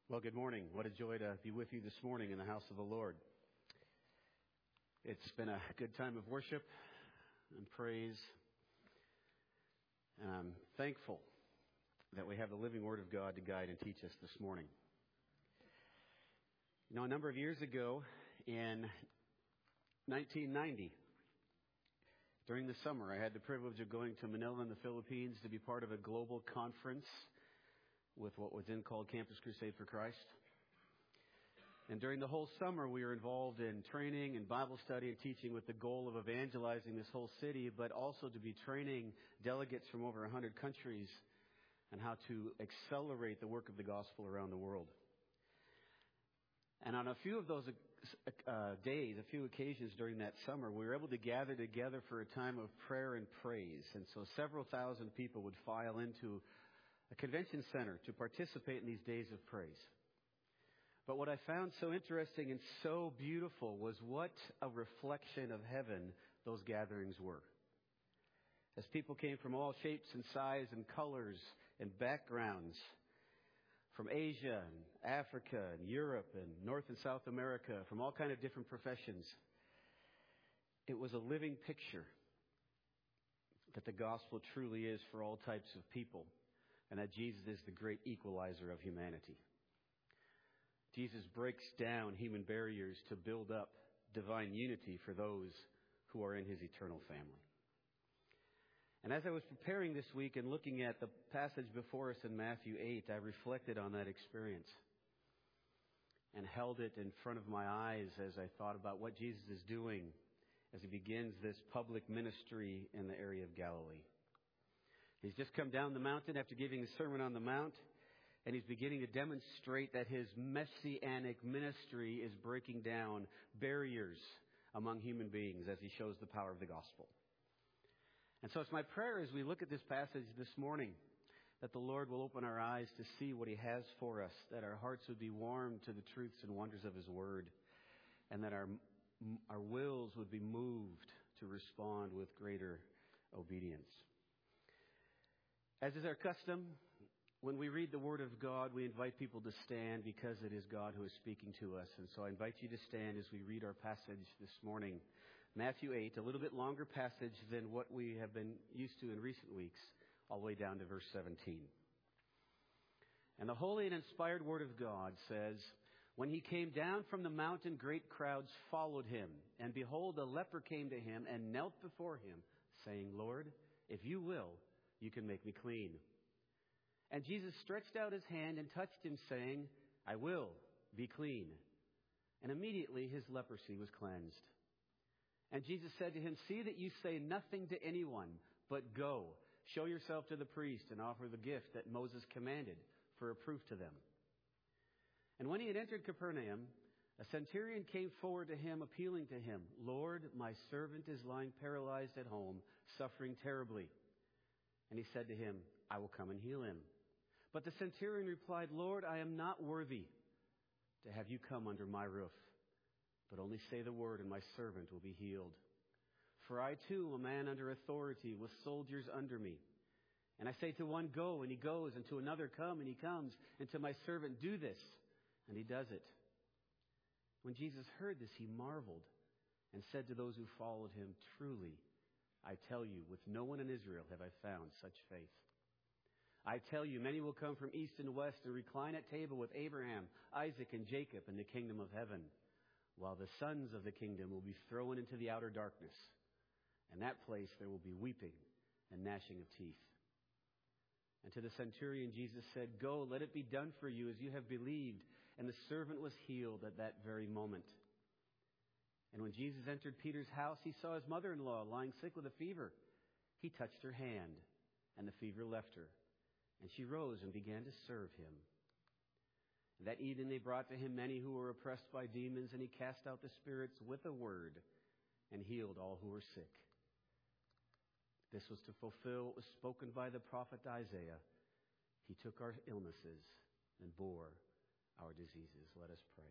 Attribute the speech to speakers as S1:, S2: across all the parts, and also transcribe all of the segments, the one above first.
S1: Well, good morning. What a joy to be with you this morning in the house of the Lord. It's been a good time of worship and praise. And I'm thankful that we have the living Word of God to guide and teach us this morning. You know, a number of years ago, in 1990, during the summer, I had the privilege of going to Manila in the Philippines to be part of a global conference with what was then called Campus Crusade for Christ. And during the whole summer, we were involved in training and Bible study and teaching with the goal of evangelizing this whole city, but also to be training delegates from over 100 countries on how to accelerate the work of the gospel around the world. And on a few of those days, a few occasions during that summer, we were able to gather together for a time of prayer and praise. And so several thousand people would file into a convention center to participate in these days of praise. But what I found so interesting and so beautiful was what a reflection of heaven those gatherings were. As people came from all shapes and sizes and colors and backgrounds, from Asia and Africa and Europe and North and South America, from all kinds of different professions, it was a living picture that the gospel truly is for all types of people, and that Jesus is the great equalizer of humanity. Jesus breaks down human barriers to build up divine unity for those who are in His eternal family. And as I was preparing this week and looking at the passage before us in Matthew 8, I reflected on that experience and held it in front of my eyes as I thought about what Jesus is doing as He begins this public ministry in the area of Galilee. He's just come down the mountain after giving the Sermon on the Mount, and He's beginning to demonstrate that His messianic ministry is breaking down barriers among human beings as He shows the power of the gospel. And so it's my prayer as we look at this passage this morning that the Lord will open our eyes to see what He has for us, that our hearts would be warmed to the truths and wonders of His Word, and that our wills would be moved to respond with greater obedience. As is our custom, when we read the Word of God, we invite people to stand because it is God who is speaking to us. And so I invite you to stand as we read our passage this morning. Matthew 8, a little bit longer passage than what we have been used to in recent weeks, all the way down to verse 17. And the holy and inspired Word of God says, "When He came down from the mountain, great crowds followed Him. And behold, a leper came to Him and knelt before Him, saying, 'Lord, if you will, you can make me clean.' And Jesus stretched out His hand and touched him, saying, 'I will, be clean.' And immediately his leprosy was cleansed. And Jesus said to him, 'See that you say nothing to anyone, but go, show yourself to the priest and offer the gift that Moses commanded for a proof to them.' And when he had entered Capernaum, a centurion came forward to him, appealing to him, 'Lord, my servant is lying paralyzed at home, suffering terribly.' And he said to him, 'I will come and heal him.' But the centurion replied, 'Lord, I am not worthy to have you come under my roof, but only say the word and my servant will be healed. For I too am a man under authority with soldiers under me. And I say to one, go, and he goes, and to another, come, and he comes, and to my servant, do this, and he does it.' When Jesus heard this, He marveled and said to those who followed Him, 'Truly, I tell you, with no one in Israel have I found such faith. I tell you, many will come from east and west and recline at table with Abraham, Isaac, and Jacob in the kingdom of heaven, while the sons of the kingdom will be thrown into the outer darkness. In that place there will be weeping and gnashing of teeth.' And to the centurion Jesus said, 'Go, let it be done for you as you have believed.' And the servant was healed at that very moment. And when Jesus entered Peter's house, He saw his mother-in-law lying sick with a fever. He touched her hand, and the fever left her. And she rose and began to serve him. And that evening they brought to Him many who were oppressed by demons, and He cast out the spirits with a word and healed all who were sick. This was to fulfill what was spoken by the prophet Isaiah. He took our illnesses and bore our diseases." Let us pray.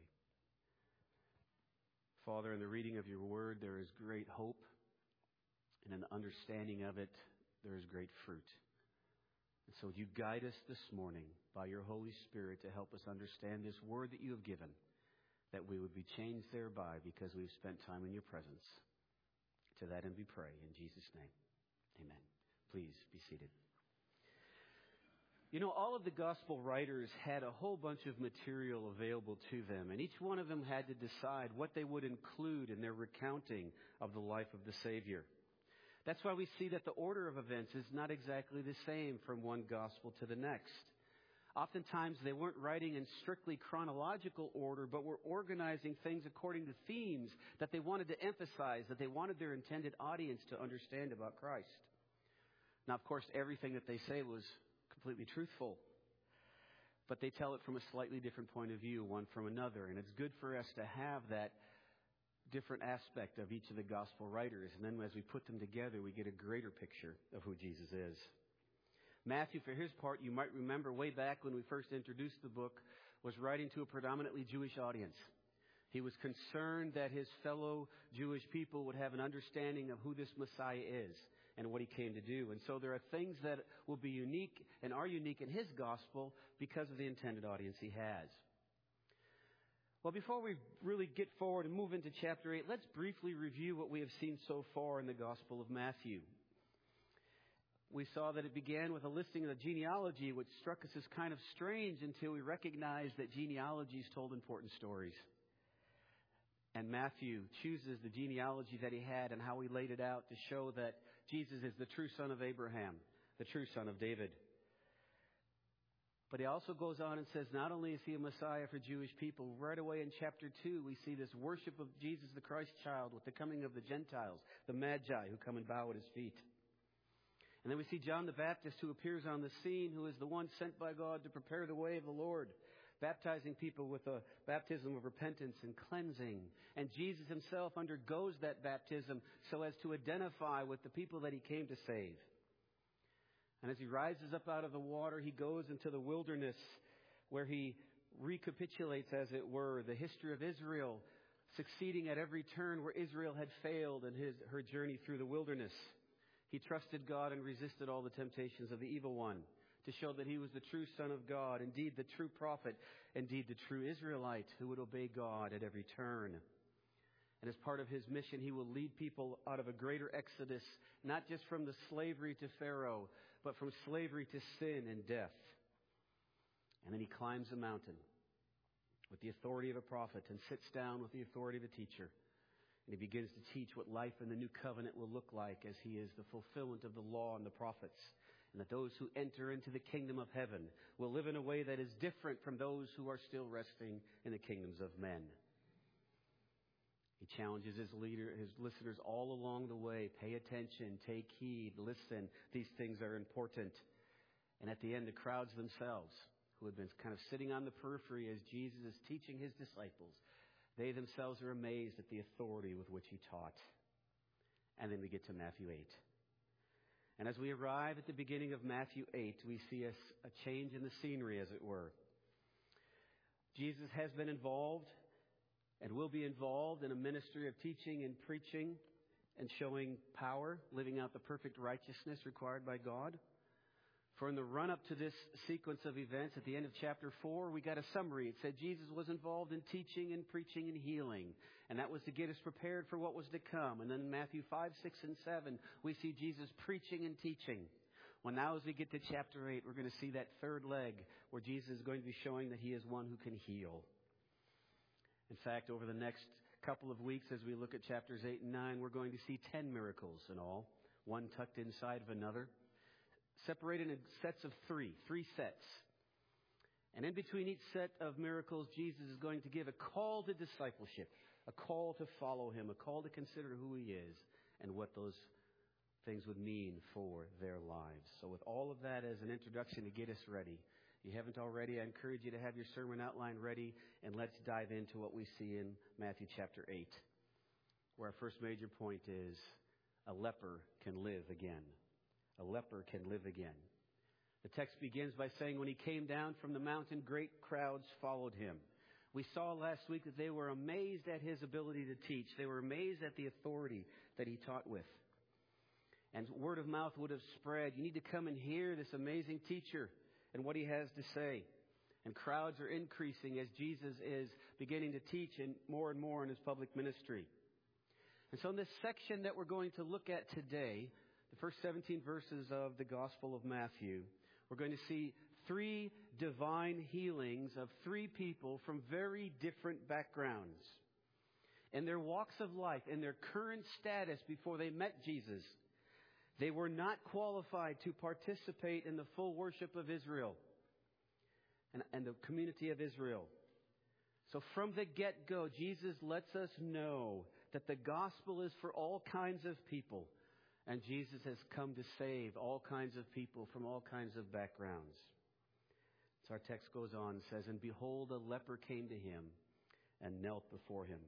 S1: Father, in the reading of Your Word, there is great hope, and in the understanding of it, there is great fruit. And so would you guide us this morning by your Holy Spirit to help us understand this word that you have given, that we would be changed thereby because we've spent time in your presence. To that end we pray in Jesus' name. Amen. Please be seated. You know, all of the gospel writers had a whole bunch of material available to them, and each one of them had to decide what they would include in their recounting of the life of the Savior. That's why we see that the order of events is not exactly the same from one gospel to the next. Oftentimes, they weren't writing in strictly chronological order, but were organizing things according to themes that they wanted to emphasize, that they wanted their intended audience to understand about Christ. Now, of course, everything that they say was completely truthful, but they tell it from a slightly different point of view, one from another. And it's good for us to have that different aspect of each of the gospel writers. And then as we put them together, we get a greater picture of who Jesus is. Matthew, for his part, you might remember way back when we first introduced the book, was writing to a predominantly Jewish audience. He was concerned that his fellow Jewish people would have an understanding of who this Messiah is and what he came to do. And so there are things that will be unique and are unique in his gospel because of the intended audience he has. Well, before we really get forward and move into chapter 8, let's briefly review what we have seen so far in the Gospel of Matthew. We saw that it began with a listing of the genealogy, which struck us as kind of strange until we recognized that genealogies told important stories. And Matthew chooses the genealogy that he had and how he laid it out to show that Jesus is the true son of Abraham, the true son of David. But he also goes on and says not only is he a Messiah for Jewish people, right away in chapter 2 we see this worship of Jesus the Christ child with the coming of the Gentiles, the Magi who come and bow at his feet. And then we see John the Baptist who appears on the scene, who is the one sent by God to prepare the way of the Lord, baptizing people with a baptism of repentance and cleansing. And Jesus himself undergoes that baptism so as to identify with the people that he came to save. And as he rises up out of the water, he goes into the wilderness where he recapitulates, as it were, the history of Israel, succeeding at every turn where Israel had failed in her journey through the wilderness. He trusted God and resisted all the temptations of the evil one to show that he was the true Son of God, indeed the true prophet, indeed the true Israelite who would obey God at every turn. And as part of his mission, he will lead people out of a greater exodus, not just from the slavery to Pharaoh, but from slavery to sin and death. And then he climbs a mountain with the authority of a prophet and sits down with the authority of a teacher. And he begins to teach what life in the new covenant will look like as he is the fulfillment of the law and the prophets. And that those who enter into the kingdom of heaven will live in a way that is different from those who are still resting in the kingdoms of men. He challenges his listeners all along the way. Pay attention, take heed, listen. These things are important. And at the end, the crowds themselves, who had been kind of sitting on the periphery as Jesus is teaching his disciples, they themselves are amazed at the authority with which he taught. And then we get to Matthew 8. And as we arrive at the beginning of Matthew 8, we see a change in the scenery, as it were. Jesus has been involved and will be involved in a ministry of teaching and preaching and showing power, living out the perfect righteousness required by God. For in the run-up to this sequence of events at the end of chapter 4, we got a summary. It said Jesus was involved in teaching and preaching and healing. And that was to get us prepared for what was to come. And then in Matthew 5, 6, and 7, we see Jesus preaching and teaching. Well, now as we get to chapter 8, we're going to see that third leg where Jesus is going to be showing that he is one who can heal. In fact, over the next couple of weeks as we look at chapters 8 and 9, we're going to see 10 miracles in all, one tucked inside of another, separated in sets of three sets. And in between each set of miracles, Jesus is going to give a call to discipleship, a call to follow him, a call to consider who he is and what those things would mean for their lives. So with all of that as an introduction to get us ready, if you haven't already, I encourage you to have your sermon outline ready, and let's dive into what we see in Matthew chapter 8, where our first major point is a leper can live again. A leper can live again. The text begins by saying, when he came down from the mountain, great crowds followed him. We saw last week that they were amazed at his ability to teach. They were amazed at the authority that he taught with. And word of mouth would have spread. You need to come and hear this amazing teacher and what he has to say. And crowds are increasing as Jesus is beginning to teach and more in his public ministry. And so in this section that we're going to look at today, the first 17 verses of the Gospel of Matthew, we're going to see 3 divine healings of 3 people from very different backgrounds. In their walks of life, in their current status before they met Jesus, they were not qualified to participate in the full worship of Israel and the community of Israel. So from the get-go, Jesus lets us know that the gospel is for all kinds of people. And Jesus has come to save all kinds of people from all kinds of backgrounds. So our text goes on and says, "And behold, a leper came to him and knelt before him."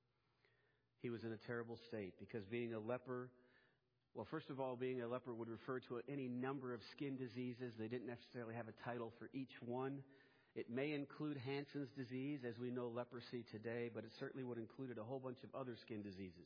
S1: He was in a terrible state because being a leper, well, first of all, being a leper would refer to any number of skin diseases. They didn't necessarily have a title for each one. It may include Hansen's disease, as we know leprosy today, but it certainly would include a whole bunch of other skin diseases.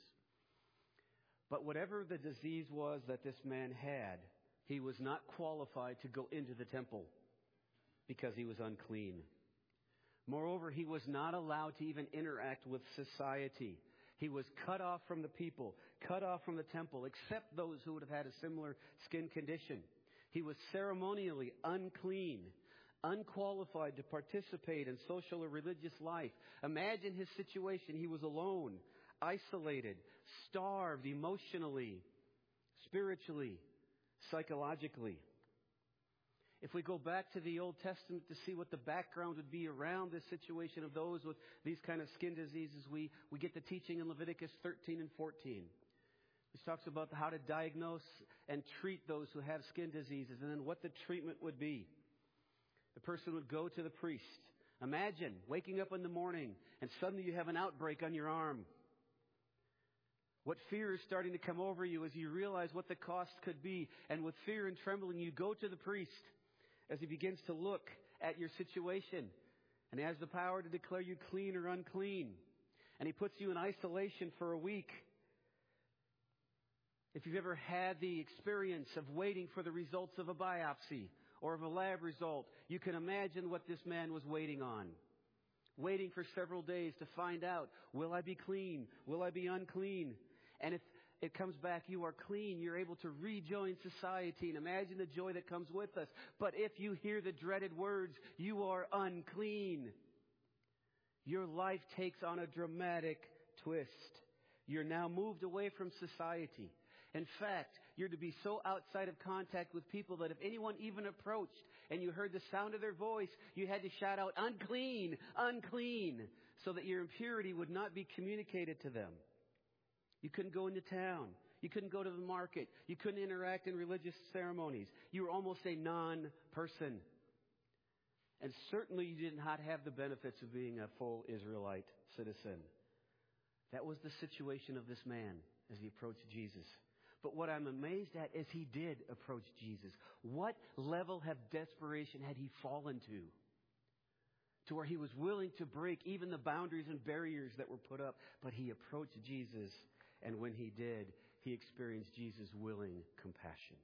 S1: But whatever the disease was that this man had, he was not qualified to go into the temple because he was unclean. Moreover, he was not allowed to even interact with society. He was cut off from the people, cut off from the temple, except those who would have had a similar skin condition. He was ceremonially unclean, unqualified to participate in social or religious life. Imagine his situation. He was alone, isolated, starved emotionally, spiritually, psychologically. If we go back to the Old Testament to see what the background would be around this situation of those with these kind of skin diseases, we get the teaching in Leviticus 13 and 14. Which talks about how to diagnose and treat those who have skin diseases and then what the treatment would be. The person would go to the priest. Imagine waking up in the morning and suddenly you have an outbreak on your arm. What fear is starting to come over you as you realize what the cost could be. And with fear and trembling, you go to the priest as he begins to look at your situation. And he has the power to declare you clean or unclean. And he puts you in isolation for a week. If you've ever had the experience of waiting for the results of a biopsy or of a lab result, you can imagine what this man was waiting on. Waiting for several days to find out, will I be clean? Will I be unclean? And if it comes back, you are clean, you're able to rejoin society and imagine the joy that comes with us. But if you hear the dreaded words, you are unclean, your life takes on a dramatic twist. You're now moved away from society. In fact, you're to be so outside of contact with people that if anyone even approached and you heard the sound of their voice, you had to shout out, "Unclean, unclean," so that your impurity would not be communicated to them. You couldn't go into town. You couldn't go to the market. You couldn't interact in religious ceremonies. You were almost a non-person. And certainly you did not have the benefits of being a full Israelite citizen. That was the situation of this man as he approached Jesus. But what I'm amazed at is he did approach Jesus. What level of desperation had he fallen to where he was willing to break even the boundaries and barriers that were put up? But he approached Jesus, and when he did, he experienced Jesus' willing compassion.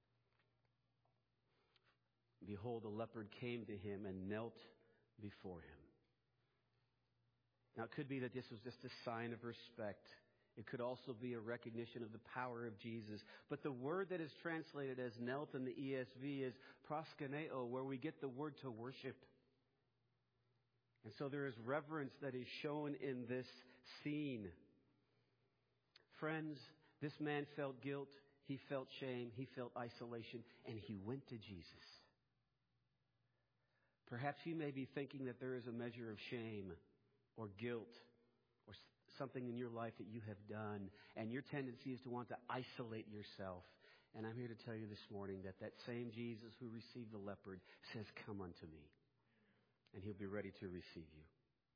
S1: Behold, a leopard came to him and knelt before him. Now, it could be that this was just a sign of respect. It could also be a recognition of the power of Jesus. But the word that is translated as knelt in the ESV is proskuneo, where we get the word to worship. And so there is reverence that is shown in this scene. Friends, this man felt guilt, he felt shame, he felt isolation, and he went to Jesus. Perhaps you may be thinking that there is a measure of shame or guilt or something in your life that you have done, and your tendency is to want to isolate yourself. And I'm here to tell you this morning that that same Jesus who received the leopard says, "Come unto me," and he'll be ready to receive you.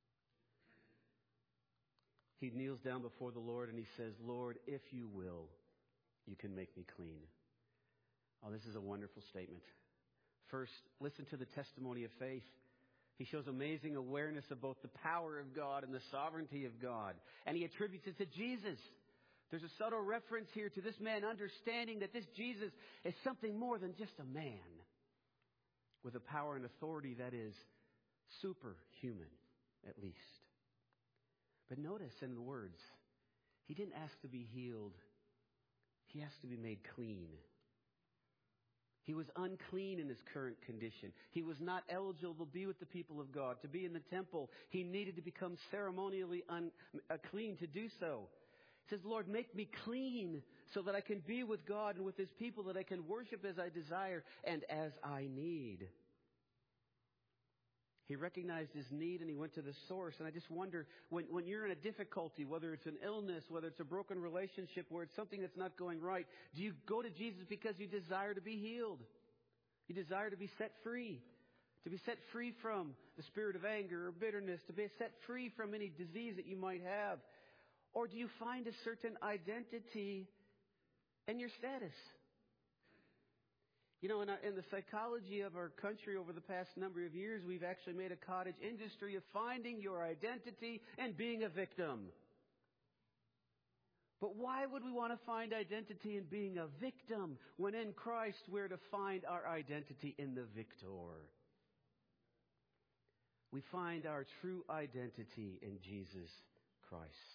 S1: He kneels down before the Lord and he says, "Lord, if you will, you can make me clean." Oh, this is a wonderful statement. First, listen to the testimony of faith. He shows amazing awareness of both the power of God and the sovereignty of God. And he attributes it to Jesus. There's a subtle reference here to this man understanding that this Jesus is something more than just a man with a power and authority that is superhuman, at least. But notice in the words, he didn't ask to be healed. He asked to be made clean. He was unclean in his current condition. He was not eligible to be with the people of God, to be in the temple. He needed to become ceremonially clean to do so. He says, Lord, make me clean so that I can be with God and with His people, that I can worship as I desire and as I need. He recognized his need and he went to the source. And I just wonder, when you're in a difficulty, whether it's an illness, whether it's a broken relationship, where it's something that's not going right, do you go to Jesus because you desire to be healed? You desire to be set free. To be set free from the spirit of anger or bitterness. To be set free from any disease that you might have. Or do you find a certain identity in your status? You know, in the psychology of our country over the past number of years, we've actually made a cottage industry of finding your identity and being a victim. But why would we want to find identity in being a victim when in Christ we're to find our identity in the victor? We find our true identity in Jesus Christ.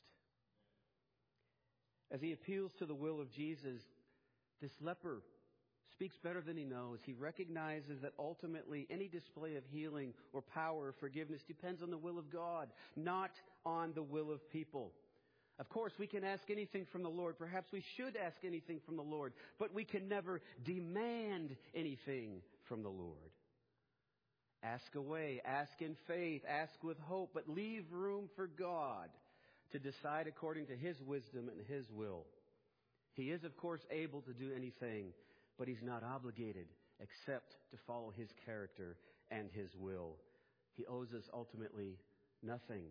S1: As he appeals to the will of Jesus, this leper speaks better than he knows. He recognizes that ultimately any display of healing or power or forgiveness depends on the will of God, not on the will of people. Of course, we can ask anything from the Lord. Perhaps we should ask anything from the Lord, but we can never demand anything from the Lord. Ask away, ask in faith, ask with hope, but leave room for God to decide according to His wisdom and His will. He is, of course, able to do anything, but He's not obligated except to follow His character and His will. He owes us ultimately nothing.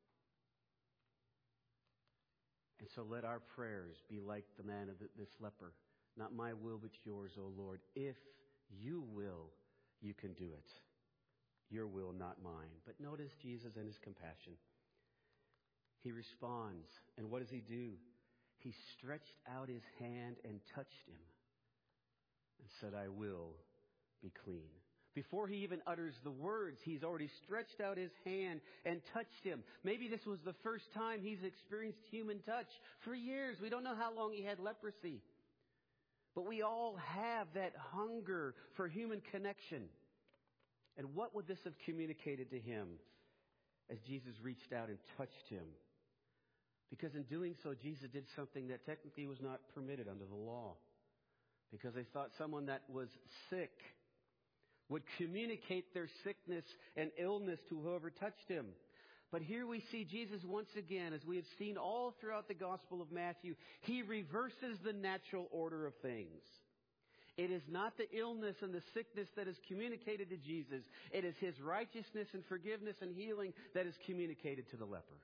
S1: And so let our prayers be like the man of this leper. Not my will, but yours, O Lord. If you will, you can do it. Your will, not mine. But notice Jesus and His compassion. He responds. And what does He do? He stretched out His hand and touched him and said, I will be clean. Before he even utters the words, he's already stretched out his hand and touched him. Maybe this was the first time he's experienced human touch. For years, we don't know how long he had leprosy. But we all have that hunger for human connection. And what would this have communicated to him as Jesus reached out and touched him? Because in doing so, Jesus did something that technically was not permitted under the law. Because they thought someone that was sick would communicate their sickness and illness to whoever touched him. But here we see Jesus once again, as we have seen all throughout the Gospel of Matthew, He reverses the natural order of things. It is not the illness and the sickness that is communicated to Jesus. It is His righteousness and forgiveness and healing that is communicated to the leper.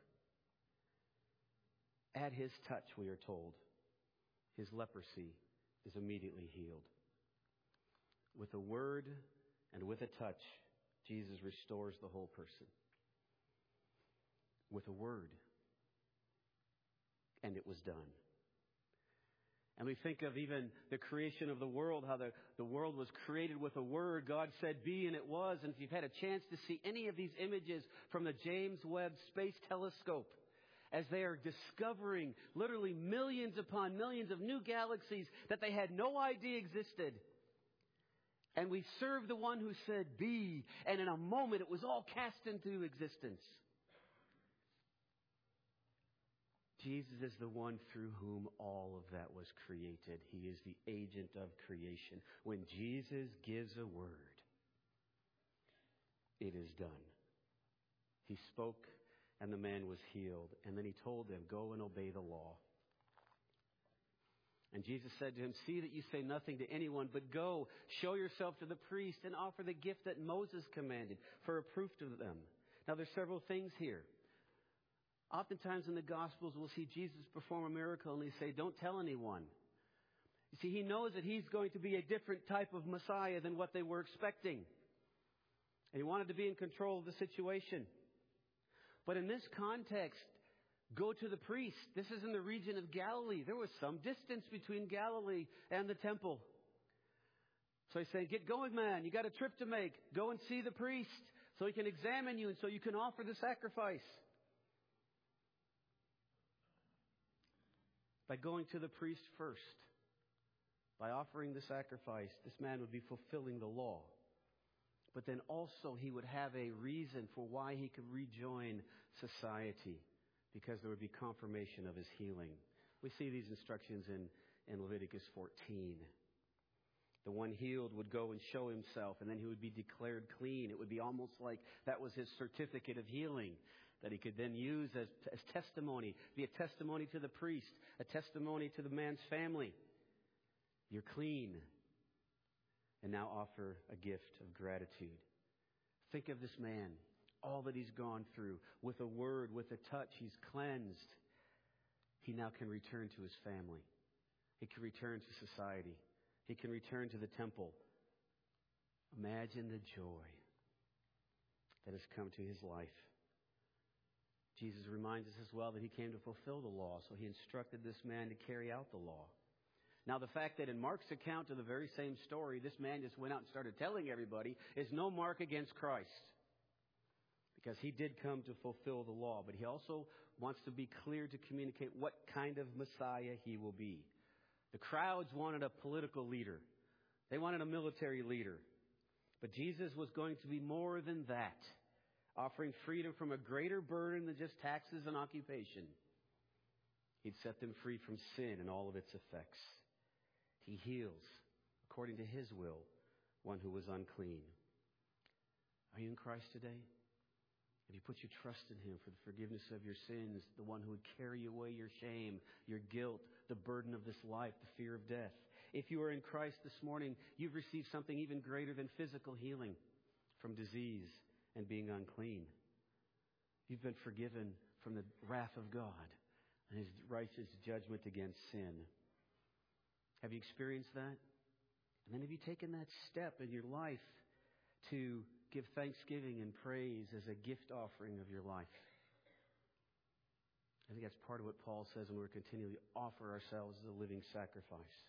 S1: At His touch, we are told, his leprosy is immediately healed. With a word and with a touch, Jesus restores the whole person. With a word. And it was done. And we think of even the creation of the world, how the world was created with a word. God said, be, and it was. And if you've had a chance to see any of these images from the James Webb Space Telescope, as they are discovering literally millions upon millions of new galaxies that they had no idea existed. And we serve the one who said, be, and in a moment it was all cast into existence. Jesus is the one through whom all of that was created. He is the agent of creation. When Jesus gives a word, it is done. He spoke, and the man was healed. And then He told them, go and obey the law. And Jesus said to him, see that you say nothing to anyone, but go, show yourself to the priest and offer the gift that Moses commanded for a proof to them. Now there's several things here. Oftentimes in the Gospels we'll see Jesus perform a miracle and they say, don't tell anyone. You see, He knows that He's going to be a different type of Messiah than what they were expecting. And He wanted to be in control of the situation. But in this context, Go to the priest. This is in the region of Galilee. There was some distance between Galilee and the temple. So he's saying, get going, man. You got a trip to make. Go and see the priest so he can examine you and so you can offer the sacrifice. By going to the priest first, by offering the sacrifice, this man would be fulfilling the law. But then also he would have a reason for why he could rejoin society, because there would be confirmation of his healing. We see these instructions in Leviticus 14. The one healed would go and show himself, and then he would be declared clean. It would be almost like that was his certificate of healing that he could then use as testimony, be a testimony to the priest, a testimony to the man's family. You're clean. And now offer a gift of gratitude. Think of this man, all that he's gone through. With a word, with a touch, he's cleansed. He now can return to his family. He can return to society. He can return to the temple. Imagine the joy that has come to his life. Jesus reminds us as well that he came to fulfill the law, so he instructed this man to carry out the law. Now, the fact that in Mark's account of the very same story, this man just went out and started telling everybody is no mark against Christ, because he did come to fulfill the law. But he also wants to be clear to communicate what kind of Messiah he will be. The crowds wanted a political leader. They wanted a military leader. But Jesus was going to be more than that, offering freedom from a greater burden than just taxes and occupation. He'd set them free from sin and all of its effects. He heals, according to his will, one who was unclean. Are you in Christ today? Have you put your trust in him for the forgiveness of your sins, the one who would carry away your shame, your guilt, the burden of this life, the fear of death? If you are in Christ this morning, you've received something even greater than physical healing from disease and being unclean. You've been forgiven from the wrath of God and his righteous judgment against sin. Have you experienced that? And then have you taken that step in your life to give thanksgiving and praise as a gift offering of your life? I think that's part of what Paul says when we continually offer ourselves as a living sacrifice.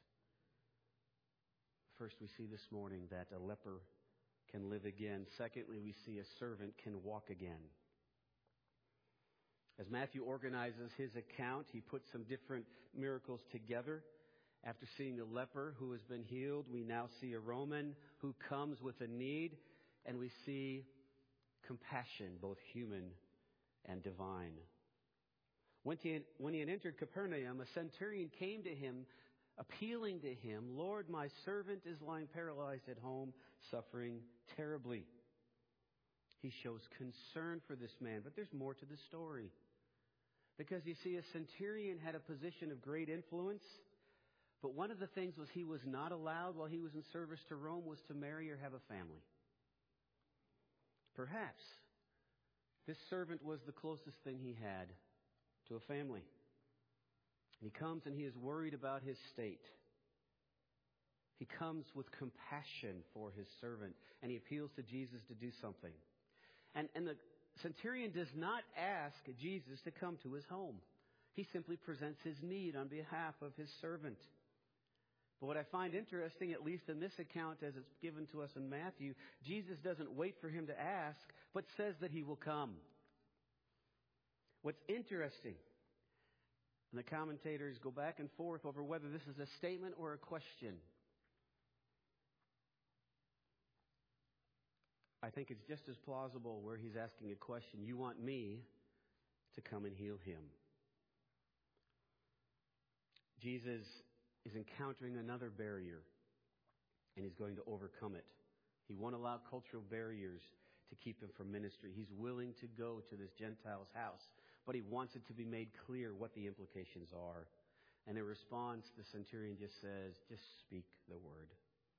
S1: First, we see this morning that a leper can live again. Secondly, we see a servant can walk again. As Matthew organizes his account, he puts some different miracles together. After seeing the leper who has been healed, we now see a Roman who comes with a need, and we see compassion, both human and divine. When he had entered Capernaum, a centurion came to him, appealing to him, "Lord, my servant is lying paralyzed at home, suffering terribly." He shows concern for this man, but there's more to the story. Because you see, a centurion had a position of great influence. But one of the things was he was not allowed while he was in service to Rome was to marry or have a family. Perhaps this servant was the closest thing he had to a family. And he comes and he is worried about his state. He comes with compassion for his servant, and he appeals to Jesus to do something. And the centurion does not ask Jesus to come to his home. He simply presents his need on behalf of his servant. But what I find interesting, at least in this account as it's given to us in Matthew, Jesus doesn't wait for him to ask, but says that he will come. What's interesting, and the commentators go back and forth over whether this is a statement or a question. I think it's just as plausible where he's asking a question. You want me to come and heal him? Jesus is encountering another barrier, and he's going to overcome it. He won't allow cultural barriers to keep him from ministry. He's willing to go to this Gentile's house, but he wants it to be made clear what the implications are. And in response, the centurion just says, just speak the word.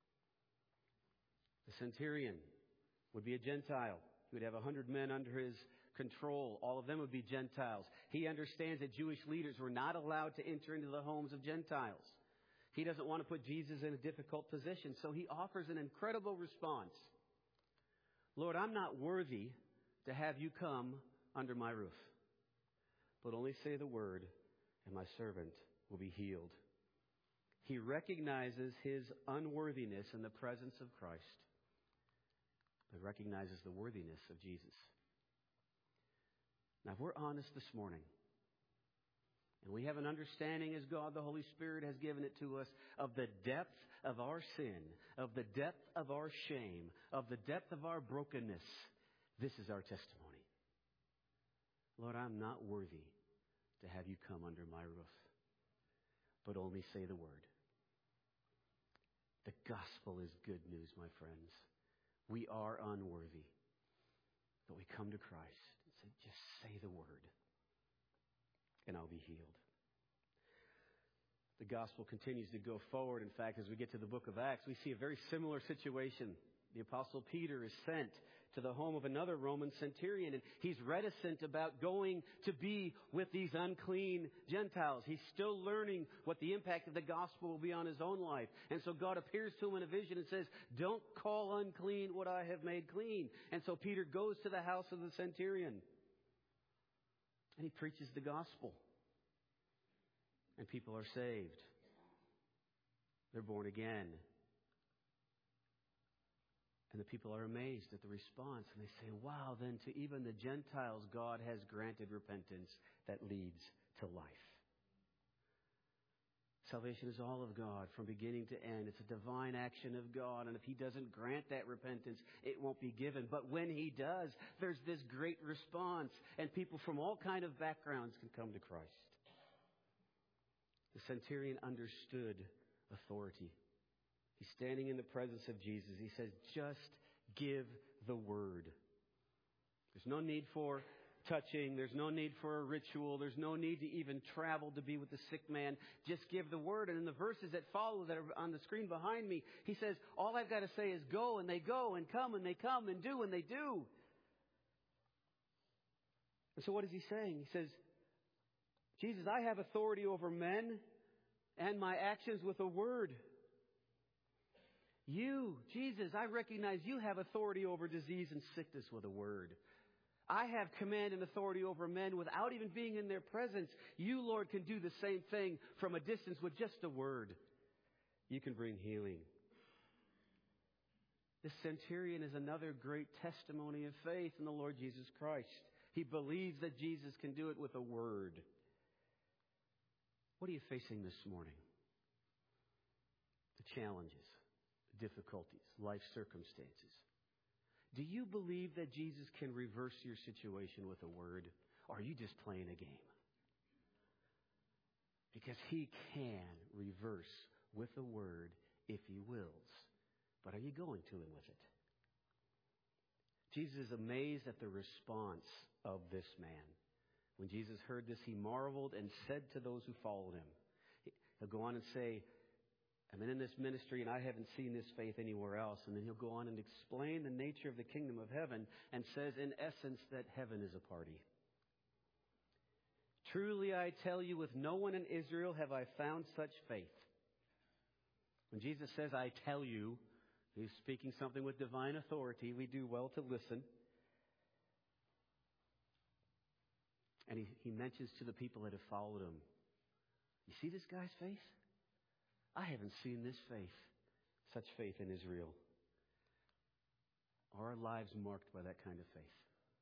S1: The centurion would be a Gentile. He would have 100 men under his control. All of them would be Gentiles. He understands that Jewish leaders were not allowed to enter into the homes of Gentiles. He doesn't want to put Jesus in a difficult position, so he offers an incredible response. Lord, I'm not worthy to have you come under my roof. but only say the word, and my servant will be healed. He recognizes his unworthiness in the presence of Christ, but recognizes the worthiness of Jesus. Now, if we're honest this morning, and we have an understanding as God, the Holy Spirit, has given it to us of the depth of our sin, of the depth of our shame, of the depth of our brokenness, this is our testimony. Lord, I'm not worthy to have you come under my roof, but only say the word. The gospel is good news, my friends. We are unworthy, but we come to Christ and say, just say the word, and I'll be healed. The gospel continues to go forward. In fact, as we get to the book of Acts, we see a very similar situation. The Apostle Peter is sent to the home of another Roman centurion, and he's reticent about going to be with these unclean Gentiles. He's still learning what the impact of the gospel will be on his own life. And so God appears to him in a vision and says, don't call unclean what I have made clean. And so Peter goes to the house of the centurion, and he preaches the gospel. And people are saved. They're born again. And the people are amazed at the response. And they say, wow, then to even the Gentiles, God has granted repentance that leads to life. Salvation is all of God from beginning to end. It's a divine action of God. And if He doesn't grant that repentance, it won't be given. But when He does, there's this great response. And people from all kind of backgrounds can come to Christ. The centurion understood authority. He's standing in the presence of Jesus. He says, just give the word. There's no need for touching. There's no need for a ritual. There's no need to even travel to be with the sick man. Just give the word. And in the verses that follow that are on the screen behind me, he says, all I've got to say is go, and they go, and come, and they come, and do, and they do. And so what is he saying? He says, Jesus, I have authority over men and my actions with a word. You, Jesus, I recognize you have authority over disease and sickness with a word. I have command and authority over men without even being in their presence. You, Lord, can do the same thing from a distance with just a word. You can bring healing. This centurion is another great testimony of faith in the Lord Jesus Christ. He believes that Jesus can do it with a word. What are you facing this morning? The challenges, difficulties, life circumstances. Do you believe that Jesus can reverse your situation with a word? Or are you just playing a game? Because He can reverse with a word if He wills. But are you going to Him with it? Jesus is amazed at the response of this man. When Jesus heard this, He marveled and said to those who followed Him. He'll go on and say, I'm in this ministry and I haven't seen this faith anywhere else. And then He'll go on and explain the nature of the kingdom of heaven and says, in essence, that heaven is a party. Truly I tell you, with no one in Israel have I found such faith. When Jesus says, I tell you, He's speaking something with divine authority. We do well to listen. And he mentions to the people that have followed Him, you see this guy's faith? I haven't seen this faith, such faith in Israel. Are our lives marked by that kind of faith?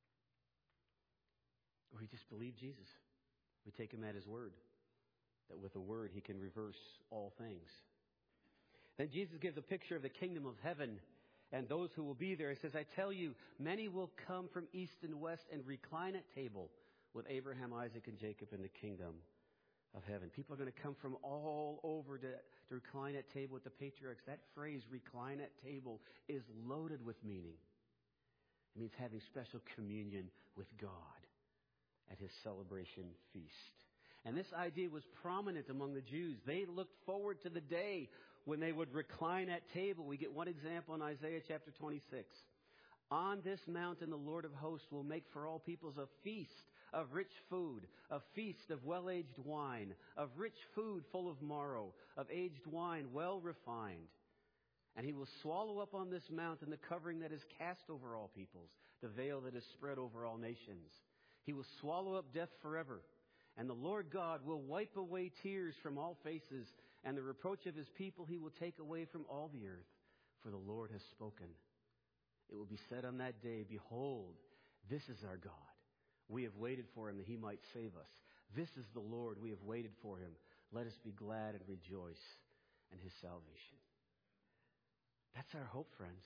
S1: Or we just believe Jesus. We take Him at His word, that with a word He can reverse all things. Then Jesus gives a picture of the kingdom of heaven and those who will be there. He says, I tell you, many will come from east and west and recline at table with Abraham, Isaac, and Jacob in the kingdom of heaven. People are going to come from all over to recline at table with the patriarchs. That phrase, recline at table, is loaded with meaning. It means having special communion with God at His celebration feast. And this idea was prominent among the Jews. They looked forward to the day when they would recline at table. We get one example in Isaiah chapter 26. On this mountain, the Lord of hosts will make for all peoples a feast of rich food, a feast of well-aged wine, of rich food full of marrow, of aged wine well refined. And He will swallow up on this mountain the covering that is cast over all peoples, the veil that is spread over all nations. He will swallow up death forever. And the Lord God will wipe away tears from all faces, and the reproach of his people he will take away from all the earth. For the Lord has spoken. It will be said on that day, behold, this is our God. We have waited for him that he might save us. This is the Lord. We have waited for him. Let us be glad and rejoice in his salvation. That's our hope, friends.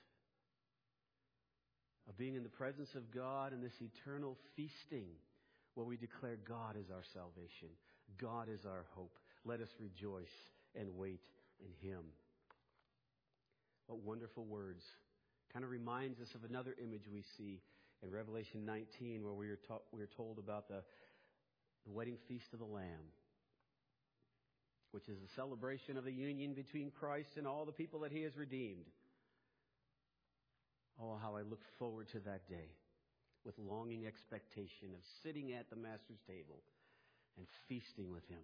S1: Of being in the presence of God and this eternal feasting where we declare God is our salvation. God is our hope. Let us rejoice and wait in him. What wonderful words. Kind of reminds us of another image we see in Revelation 19 where we are told about the wedding feast of the Lamb, which is a celebration of the union between Christ and all the people that he has redeemed. Oh, how I look forward to that day with longing expectation of sitting at the Master's table and feasting with him.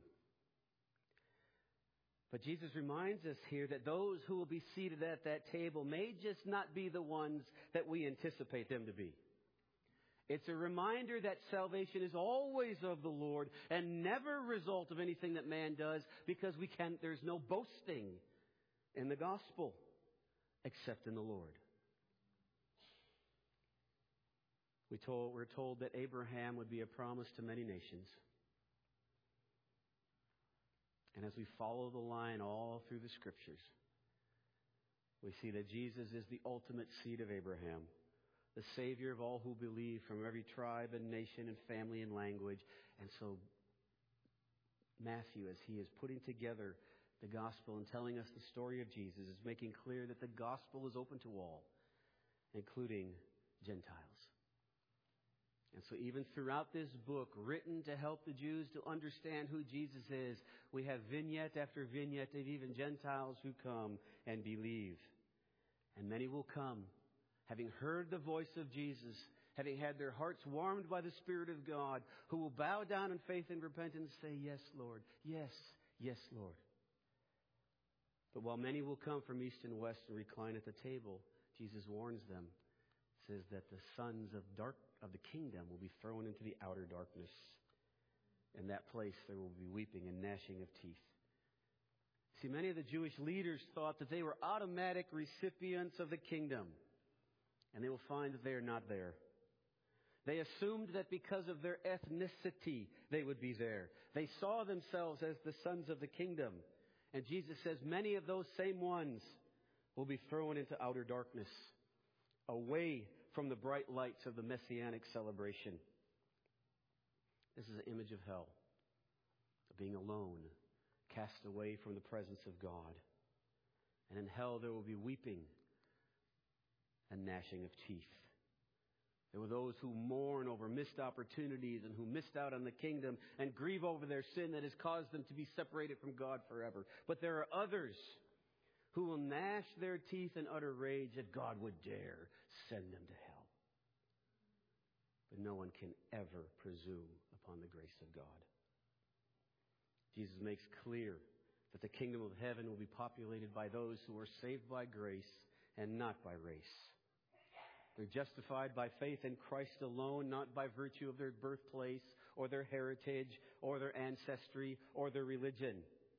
S1: But Jesus reminds us here that those who will be seated at that table may just not be the ones that we anticipate them to be. It's a reminder that salvation is always of the Lord and never a result of anything that man does, because there's no boasting in the gospel except in the Lord. We're told that Abraham would be a promise to many nations. And as we follow the line all through the Scriptures, we see that Jesus is the ultimate seed of Abraham, the Savior of all who believe, from every tribe and nation and family and language. And so Matthew, as he is putting together the gospel and telling us the story of Jesus, is making clear that the gospel is open to all, including Gentiles. And so even throughout this book, written to help the Jews to understand who Jesus is, we have vignette after vignette of even Gentiles who come and believe. And many will come, having heard the voice of Jesus, having had their hearts warmed by the Spirit of God, who will bow down in faith and repentance and say, yes, Lord. Yes, yes, Lord. But while many will come from east and west and recline at the table, Jesus warns them, says that the sons of the kingdom will be thrown into the outer darkness. In that place there will be weeping and gnashing of teeth. See, many of the Jewish leaders thought that they were automatic recipients of the kingdom. And they will find that they are not there. They assumed that because of their ethnicity they would be there. They saw themselves as the sons of the kingdom. And Jesus says many of those same ones will be thrown into outer darkness, away from the bright lights of the Messianic celebration. This is an image of hell, of being alone, cast away from the presence of God. And in hell there will be weeping and gnashing of teeth. There were those who mourn over missed opportunities and who missed out on the kingdom and grieve over their sin that has caused them to be separated from God forever. But there are others who will gnash their teeth in utter rage that God would dare send them to hell. But no one can ever presume upon the grace of God. Jesus makes clear that the kingdom of heaven will be populated by those who are saved by grace and not by race. They're justified by faith in Christ alone, not by virtue of their birthplace or their heritage or their ancestry or their religion.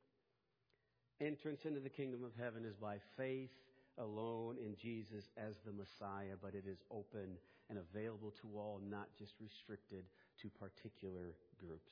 S1: Entrance into the kingdom of heaven is by faith alone in Jesus as the Messiah, but it is open and available to all, not just restricted to particular groups.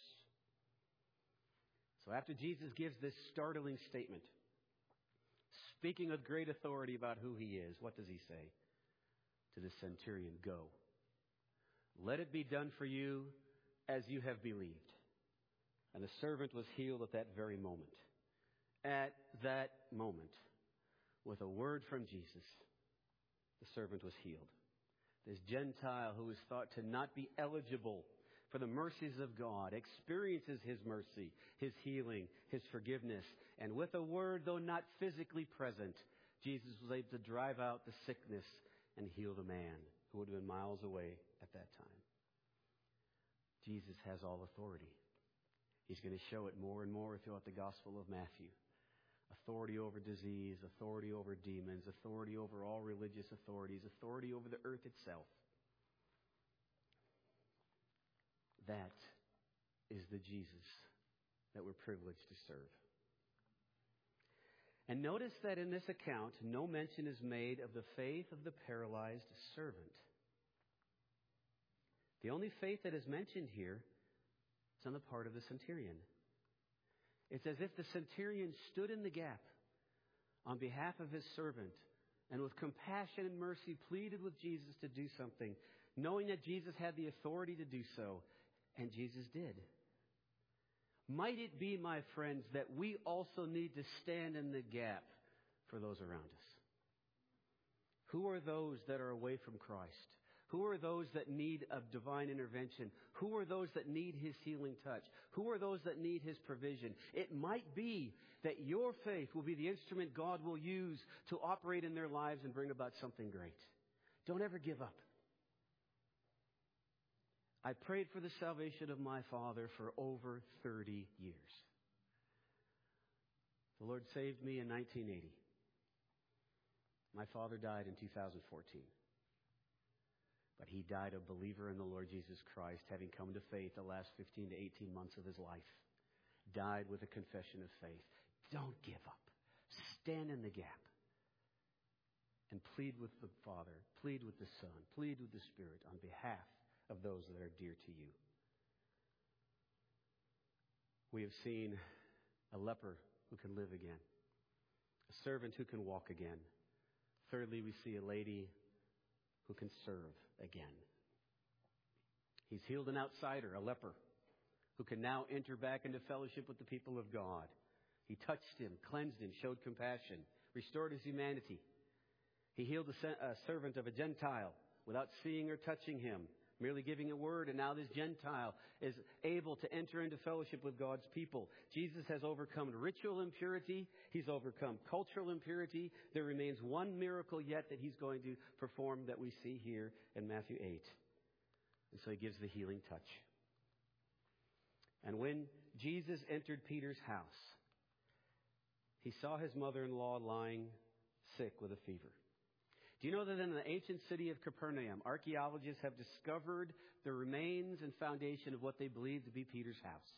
S1: So after Jesus gives this startling statement, speaking with great authority about who he is, what does he say to the centurion? Go. Let it be done for you as you have believed. And the servant was healed at that very moment. At that moment, with a word from Jesus, the servant was healed. This Gentile who was thought to not be eligible for the mercies of God experiences his mercy, his healing, his forgiveness. And with a word, though not physically present, Jesus was able to drive out the sickness and heal the man who would have been miles away at that time. Jesus has all authority. He's going to show it more and more throughout the Gospel of Matthew. Authority over disease, authority over demons, authority over all religious authorities, authority over the earth itself. That is the Jesus that we're privileged to serve. And notice that in this account, no mention is made of the faith of the paralyzed servant. The only faith that is mentioned here is on the part of the centurion. It's as if the centurion stood in the gap on behalf of his servant and with compassion and mercy pleaded with Jesus to do something, knowing that Jesus had the authority to do so, and Jesus did. Might it be, my friends, that we also need to stand in the gap for those around us? Who are those that are away from Christ? Who are those that need a divine intervention? Who are those that need His healing touch? Who are those that need His provision? It might be that your faith will be the instrument God will use to operate in their lives and bring about something great. Don't ever give up. I prayed for the salvation of my father for over 30 years. The Lord saved me in 1980. My father died in 2014. But he died a believer in the Lord Jesus Christ, having come to faith the last 15 to 18 months of his life. Died with a confession of faith. Don't give up. Stand in the gap. And plead with the Father, plead with the Son, plead with the Spirit on behalf of those that are dear to you. We have seen a leper who can live again, a servant who can walk again. Thirdly, we see a lady who can serve again. He's healed an outsider, a leper, who can now enter back into fellowship with the people of God. He touched him, cleansed him, showed compassion, restored his humanity. He healed a servant of a Gentile without seeing or touching him, merely giving a word, and now this Gentile is able to enter into fellowship with God's people. Jesus has overcome ritual impurity. He's overcome cultural impurity. There remains one miracle yet that He's going to perform that we see here in Matthew 8. And so He gives the healing touch. And when Jesus entered Peter's house, He saw his mother-in-law lying sick with a fever. Do you know that in the ancient city of Capernaum, archaeologists have discovered the remains and foundation of what they believe to be Peter's house?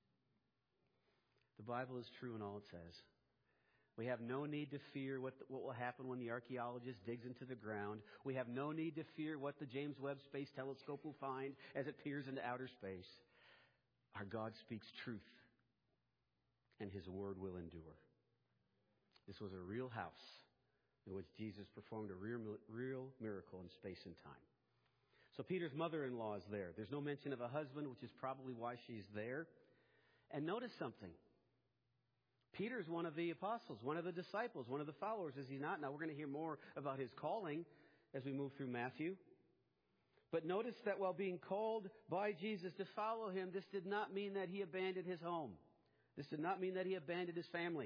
S1: The Bible is true in all it says. We have no need to fear what will happen when the archaeologist digs into the ground. We have no need to fear what the James Webb Space Telescope will find as it peers into outer space. Our God speaks truth, and His word will endure. This was a real house in which Jesus performed a real miracle in space and time. So Peter's mother-in-law is there. There's no mention of a husband, which is probably why she's there. And notice something. Peter's one of the apostles, one of the disciples, one of the followers, is he not? Now we're going to hear more about his calling as we move through Matthew. But notice that while being called by Jesus to follow Him, this did not mean that He abandoned his home. This did not mean that He abandoned his family.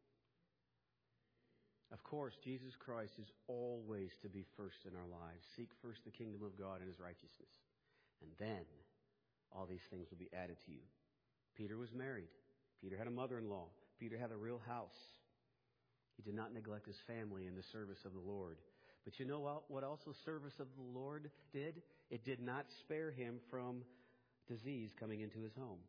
S1: Of course, Jesus Christ is always to be first in our lives. Seek first the kingdom of God and His righteousness. And then all these things will be added to you. Peter was married. Peter had a mother-in-law. Peter had a real house. He did not neglect his family in the service of the Lord. But you know what also service of the Lord did? It did not spare him from disease coming into his home.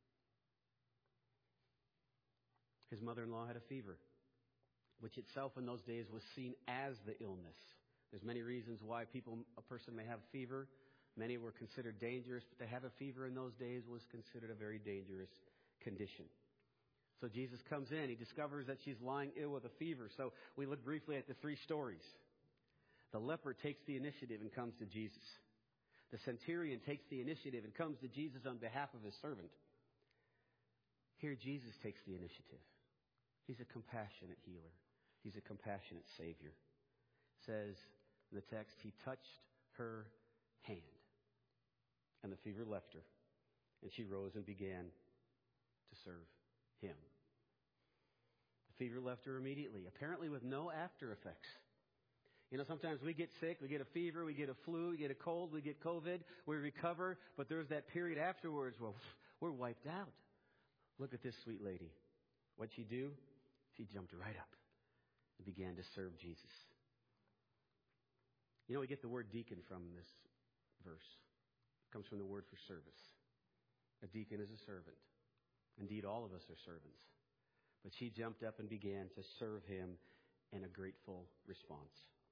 S1: His mother-in-law had a fever, which itself in those days was seen as the illness. There's many reasons why a person may have fever. Many were considered dangerous, but to have a fever in those days was considered a very dangerous condition. So Jesus comes in. He discovers that she's lying ill with a fever. So we look briefly at the three stories. The leper takes the initiative and comes to Jesus. The centurion takes the initiative and comes to Jesus on behalf of his servant. Here Jesus takes the initiative. He's a compassionate healer. He's a compassionate Savior. It says in the text, He touched her hand, and the fever left her, and she rose and began to serve Him. The fever left her immediately, apparently with no after effects. You know, sometimes we get sick, we get a fever, we get a flu, we get a cold, we get COVID, we recover, but there's that period afterwards where we're wiped out. Look at this sweet lady. What'd she do? She jumped right up and began to serve Jesus. You know, we get the word deacon from this verse. It comes from the word for service. A deacon is a servant. Indeed, all of us are servants. But she jumped up and began to serve him in a grateful response.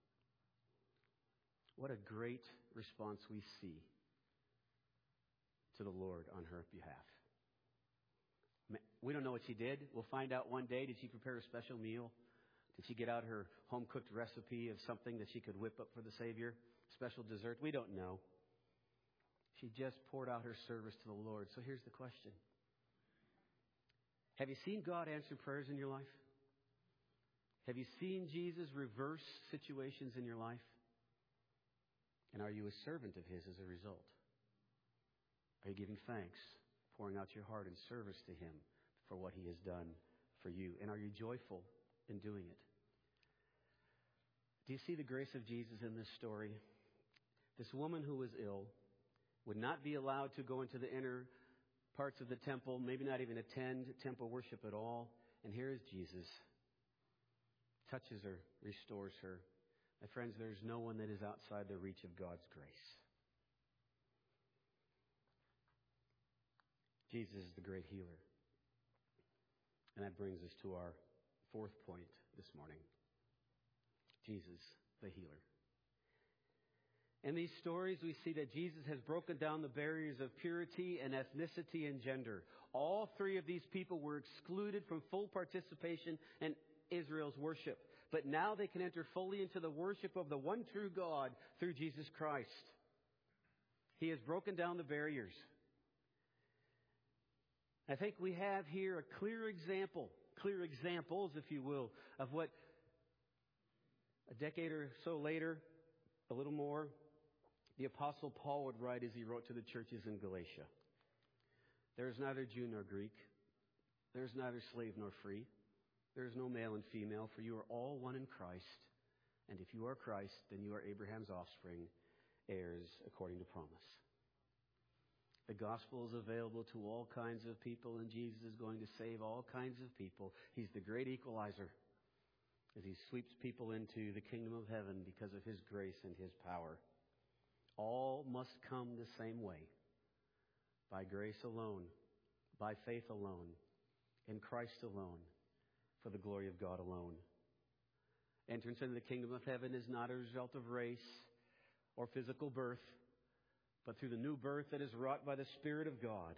S1: What a great response we see to the Lord on her behalf. We don't know what she did. We'll find out one day. Did she prepare a special meal? Did she get out her home-cooked recipe of something that she could whip up for the Savior? Special dessert? We don't know. She just poured out her service to the Lord. So here's the question. Have you seen God answer prayers in your life? Have you seen Jesus reverse situations in your life? And are you a servant of His as a result? Are you giving thanks, pouring out your heart in service to Him for what He has done for you? And are you joyful in doing it? Do you see the grace of Jesus in this story? This woman who was ill would not be allowed to go into the inner parts of the temple, maybe not even attend temple worship at all. And here is Jesus. Touches her, restores her. My friends, there's no one that is outside the reach of God's grace. Jesus is the great healer. And that brings us to our fourth point this morning. Jesus, the healer. In these stories, we see that Jesus has broken down the barriers of purity and ethnicity and gender. All three of these people were excluded from full participation in Israel's worship. But now they can enter fully into the worship of the one true God through Jesus Christ. He has broken down the barriers. I think we have here a clear examples, if you will, of what a decade or so later, a little more, the Apostle Paul would write as he wrote to the churches in Galatia. There is neither Jew nor Greek. There is neither slave nor free. There is no male and female, for you are all one in Christ. And if you are Christ, then you are Abraham's offspring, heirs according to promise. The gospel is available to all kinds of people, and Jesus is going to save all kinds of people. He's the great equalizer as He sweeps people into the kingdom of heaven because of His grace and His power. All must come the same way, by grace alone, by faith alone, in Christ alone, for the glory of God alone. Entrance into the kingdom of heaven is not a result of race or physical birth, but through the new birth that is wrought by the Spirit of God.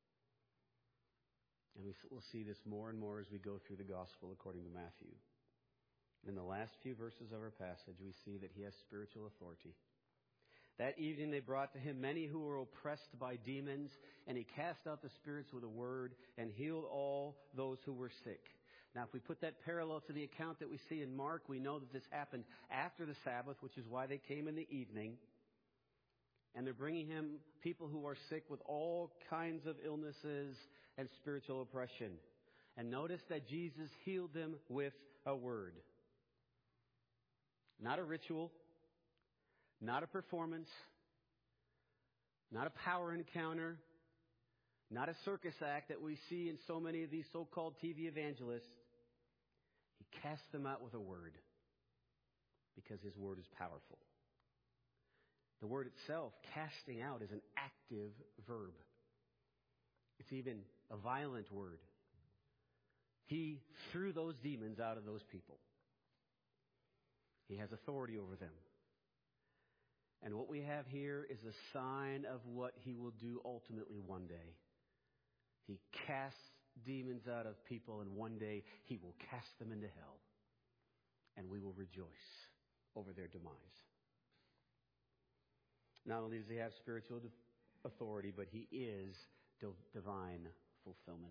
S1: And we'll see this more and more as we go through the gospel according to Matthew. In the last few verses of our passage, we see that He has spiritual authority. That evening they brought to Him many who were oppressed by demons, and He cast out the spirits with a word and healed all those who were sick. Now, if we put that parallel to the account that we see in Mark, we know that this happened after the Sabbath, which is why they came in the evening. And they're bringing Him people who are sick with all kinds of illnesses and spiritual oppression. And notice that Jesus healed them with a word. Not a ritual, not a performance, not a power encounter, not a circus act that we see in so many of these so-called TV evangelists. He cast them out with a word because His word is powerful. The word itself, casting out, is an active verb. It's even a violent word. He threw those demons out of those people. He has authority over them. And what we have here is a sign of what He will do ultimately one day. He casts demons out of people, and one day He will cast them into hell. And we will rejoice over their demise. Not only does He have spiritual authority, but He is divine fulfillment.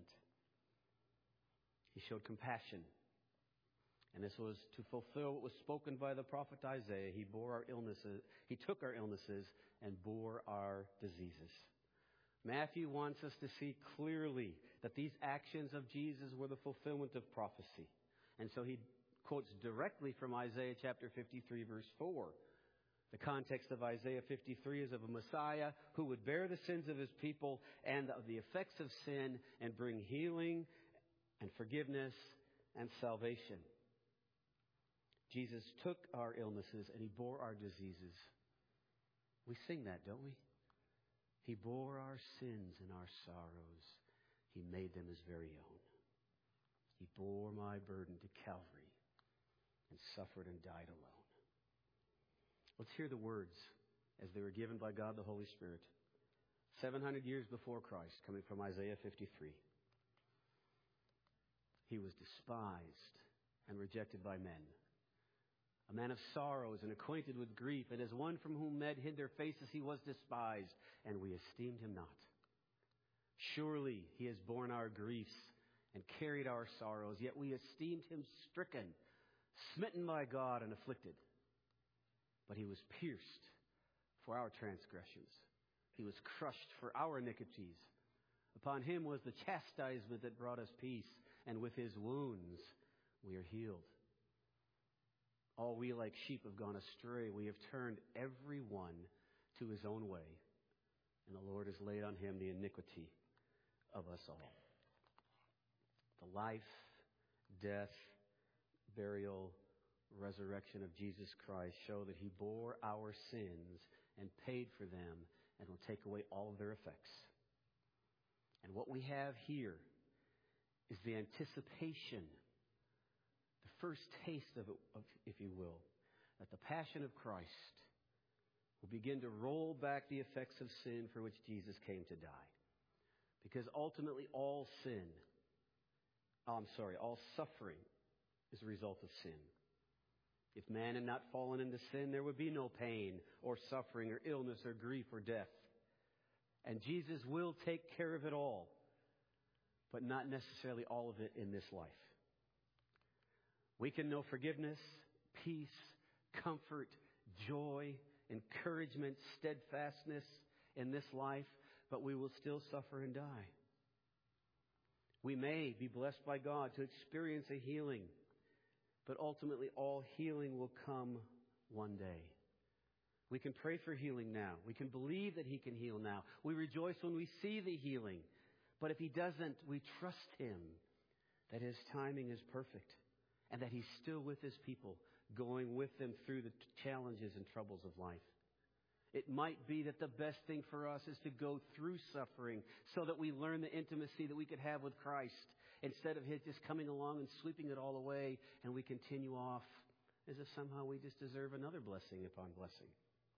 S1: He showed compassion. And this was to fulfill what was spoken by the prophet Isaiah. He bore our illnesses. He took our illnesses and bore our diseases. Matthew wants us to see clearly that these actions of Jesus were the fulfillment of prophecy. And so he quotes directly from Isaiah chapter 53, verse 4. The context of Isaiah 53 is of a Messiah who would bear the sins of His people and of the effects of sin and bring healing and forgiveness and salvation. Jesus took our illnesses and He bore our diseases. We sing that, don't we? He bore our sins and our sorrows. He made them his very own. He bore my burden to Calvary and suffered and died alone. Let's hear the words as they were given by God the Holy Spirit 700 years before Christ, coming from Isaiah 53. He was despised and rejected by men, a man of sorrows and acquainted with grief, and as one from whom men hid their faces, he was despised, and we esteemed him not. Surely he has borne our griefs and carried our sorrows, yet we esteemed him stricken, smitten by God, and afflicted. But he was pierced for our transgressions. He was crushed for our iniquities. Upon him was the chastisement that brought us peace, and with his wounds we are healed. All we like sheep have gone astray. We have turned every one to his own way, and the Lord has laid on him the iniquity of us all. The life, death, burial, resurrection of Jesus Christ show that he bore our sins and paid for them and will take away all of their effects. And what we have here is the anticipation, the first taste of it, if you will, that the passion of Christ will begin to roll back the effects of sin for which Jesus came to die. Because ultimately all suffering is a result of sin. If man had not fallen into sin, there would be no pain or suffering or illness or grief or death. And Jesus will take care of it all, but not necessarily all of it in this life. We can know forgiveness, peace, comfort, joy, encouragement, steadfastness in this life, but we will still suffer and die. We may be blessed by God to experience a healing, but ultimately all healing will come one day. We can pray for healing now. We can believe that he can heal now. We rejoice when we see the healing. But if he doesn't, we trust him that his timing is perfect and that he's still with his people, going with them through the challenges and troubles of life. It might be that the best thing for us is to go through suffering so that we learn the intimacy that we could have with Christ instead of his just coming along and sweeping it all away and we continue off as if somehow we just deserve another blessing upon blessing.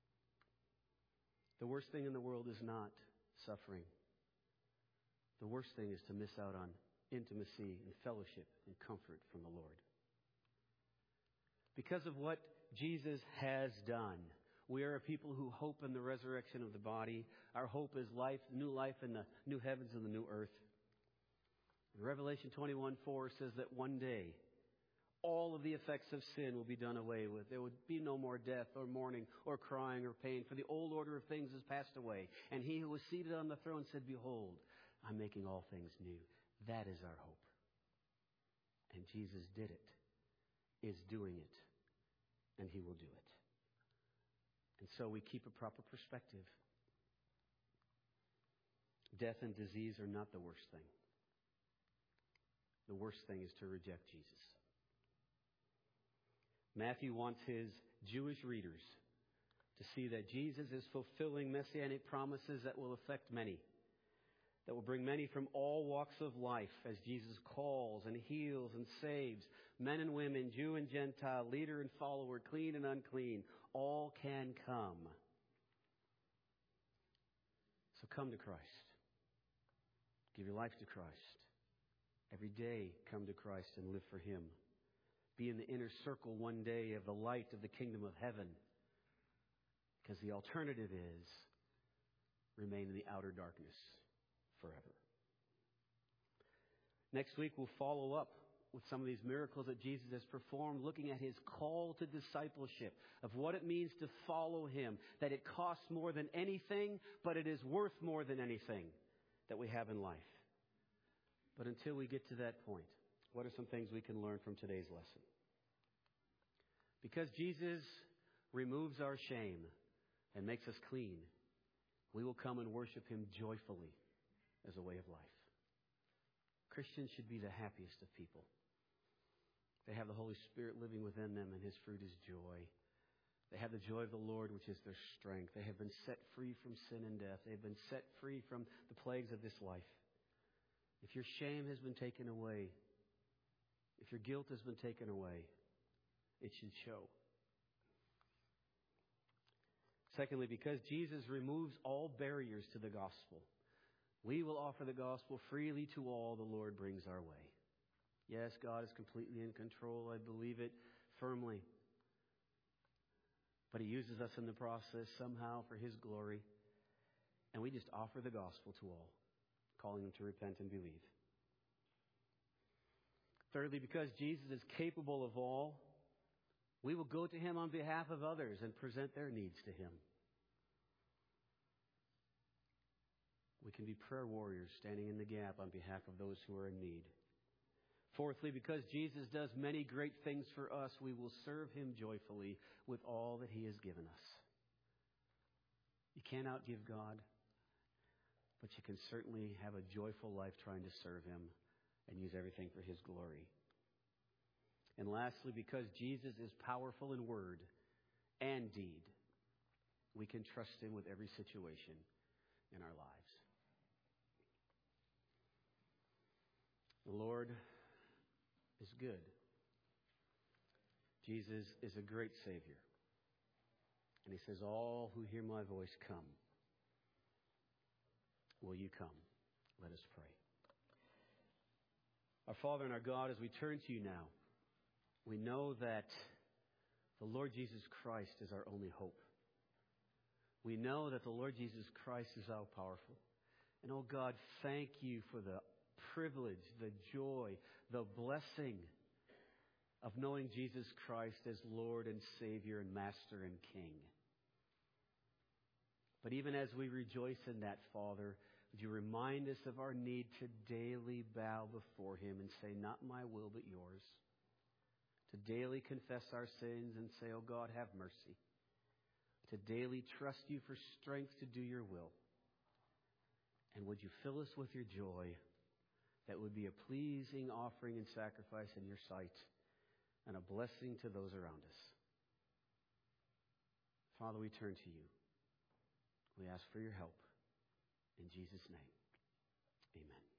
S1: The worst thing in the world is not suffering. The worst thing is to miss out on intimacy and fellowship and comfort from the Lord. Because of what Jesus has done, we are a people who hope in the resurrection of the body. Our hope is life in the new heavens and the new earth. Revelation 21:4 says that one day, all of the effects of sin will be done away with. There would be no more death or mourning or crying or pain, for the old order of things has passed away. And he who was seated on the throne said, "Behold, I'm making all things new." That is our hope. And Jesus did it, is doing it, and he will do it. And so we keep a proper perspective. Death and disease are not the worst thing. The worst thing is to reject Jesus. Matthew wants his Jewish readers to see that Jesus is fulfilling messianic promises that will affect many, that will bring many from all walks of life as Jesus calls and heals and saves men and women, Jew and Gentile, leader and follower, clean and unclean. All can come. So come to Christ. Give your life to Christ. Every day come to Christ and live for him. Be in the inner circle one day of the light of the kingdom of heaven. Because the alternative is remain in the outer darkness forever. Next week we'll follow up with some of these miracles that Jesus has performed, looking at his call to discipleship, of what it means to follow him, that it costs more than anything, but it is worth more than anything that we have in life. But until we get to that point, what are some things we can learn from today's lesson? Because Jesus removes our shame and makes us clean, we will come and worship him joyfully as a way of life. Christians should be the happiest of people. They have the Holy Spirit living within them, and his fruit is joy. They have the joy of the Lord, which is their strength. They have been set free from sin and death. They have been set free from the plagues of this life. If your shame has been taken away, if your guilt has been taken away, it should show. Secondly, because Jesus removes all barriers to the gospel, we will offer the gospel freely to all the Lord brings our way. Yes, God is completely in control. I believe it firmly. But He uses us in the process somehow for His glory. And we just offer the gospel to all, calling them to repent and believe. Thirdly, because Jesus is capable of all, we will go to Him on behalf of others and present their needs to Him. We can be prayer warriors standing in the gap on behalf of those who are in need. Fourthly, because Jesus does many great things for us, we will serve Him joyfully with all that He has given us. You can't outgive God, but you can certainly have a joyful life trying to serve Him and use everything for His glory. And lastly, because Jesus is powerful in word and deed, we can trust Him with every situation in our lives. The Lord is good. Jesus is a great Savior. And He says, all who hear my voice, come. Will you come? Let us pray. Our Father and our God, as we turn to you now, we know that the Lord Jesus Christ is our only hope. We know that the Lord Jesus Christ is all powerful. And oh God, thank you for the privilege, the joy, the blessing of knowing Jesus Christ as Lord and Savior and Master and King. But even as we rejoice in that, Father, would you remind us of our need to daily bow before Him and say, not my will, but yours. To daily confess our sins and say, oh God, have mercy. To daily trust you for strength to do your will. And would you fill us with your joy that would be a pleasing offering and sacrifice in your sight and a blessing to those around us. Father, we turn to you. We ask for your help. In Jesus' name, amen.